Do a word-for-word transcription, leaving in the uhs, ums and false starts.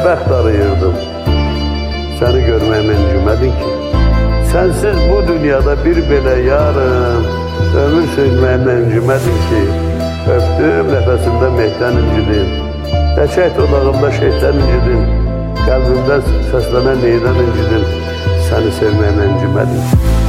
bəxt arayırdım. Səni görməyimə incimədin ki. Sənsiz bu dünyada bir belə yarım ömür sürməyimə incimədin ki. Öptüm nəfəsimdə mehdən incidim. Qəçək dodağımda şeydən incidim. Qəlbimdə səslənən neydən incidim. Səni sevməyimə incimədin ki.